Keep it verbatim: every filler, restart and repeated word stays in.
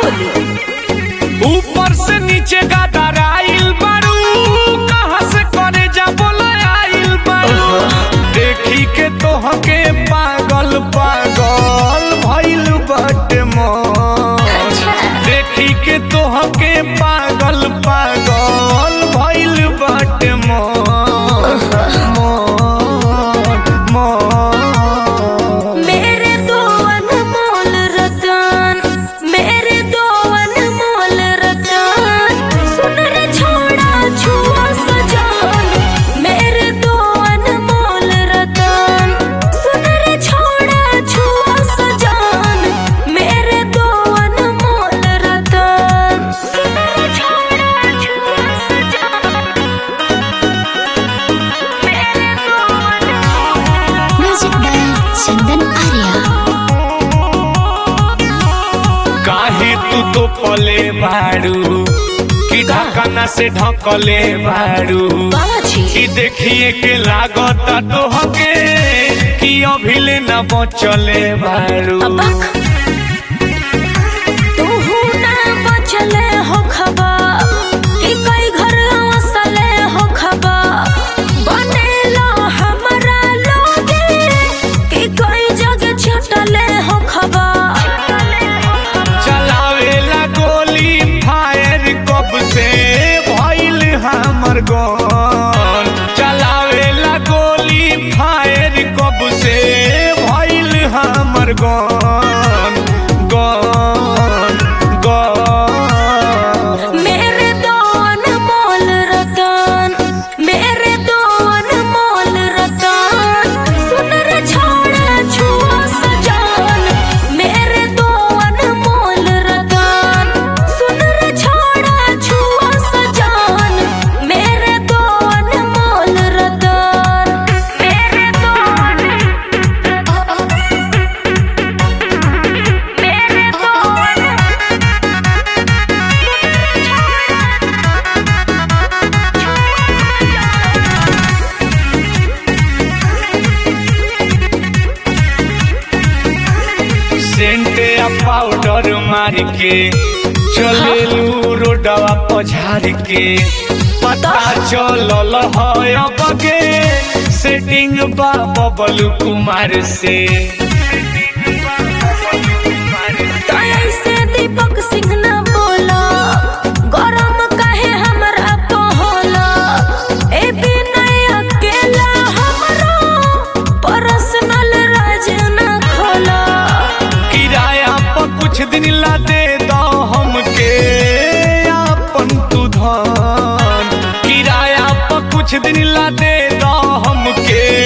बोली ऊपर से नीचे गादराइल बारू कहाँ से करे जा बोला आइल बारू देखी के तोहके पागल पागल भइल बाटे मन देखी के तोहके पागल पागल भइल बाटे मन चंदन आर्या काहे तू तो पले बारू कि ढकना से ढकले बारू कि देखिए के लागता तोहके कि अभिले न बचले बारू तू ना बचले हो खबर कि कई घर वसले हो खबर बनेला हमरा लोगे कि कई जगह छटले हो खबर चलावेला गोली फायर कब से भइल हमर गन चलावेला गोली फायर कब से भइल हमर गन गन गन मेरे दो अनमोल रतन मेरे दो अनमोल रतन सुन रे छोड़ा छुआ सजान मेरे दो अनमोल रतन सुन रे छोड़ा छुआ सजान मेरे दो अनमोल रतन मेरे दो मेरे दो सेंट या पाउडर मार के चलेलू रोडवा पझार के पता चलल है अब के सेटिंग बा बबलू कुमार से ऐसे दीपक सिंह न बोला गरम काहे हमरा को होला ए बिनय अकेला हमरो पर्सनल राज न खोला किराया पर कुछ दिन ला दे दो हमके अपन तू धन किराया पर कुछ दिन ला दे दो हमके